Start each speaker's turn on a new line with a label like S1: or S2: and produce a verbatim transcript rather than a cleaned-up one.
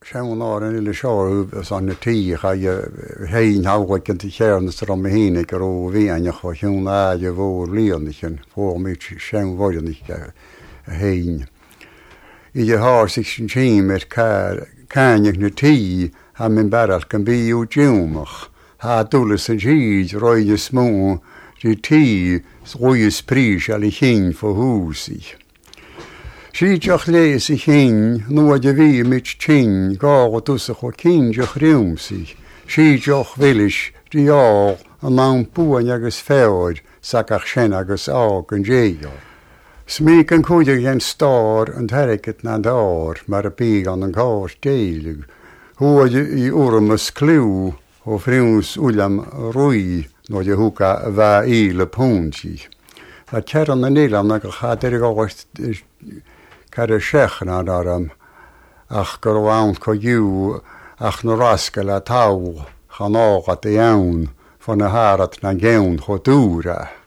S1: Sean har en lille sjår sånne tider hein havrekken til kjærnester om hineker og venjer og hun er jo vår leniken for mye Sean var jo ikke hein. Jeg har seg kjemer kan jeg nå tid har min bare kan bli jo tjomer. Ha dulle seg hid røyne små de tid røyne spris alle hin for huset. Schiedjach lees ich hin, nur de wie mit Chin, gar und dusse cho kindjach riumsi. Schiedjach will ich, die Jahr, am man puan jages feld, sakach schenages aug en jeja. Smiken kudig en star, und herriket na dar, mar a pig an en kars delig. Hoa i urmus klu, og friums ulam rui, no de huka va ile punti. Dat kjerran en ilam, nak gaat er gast Kare shechna daram, ach gorwaant ko ju, ach no raskel a tau, chan ogat e jaun, van a harat na geun chodura.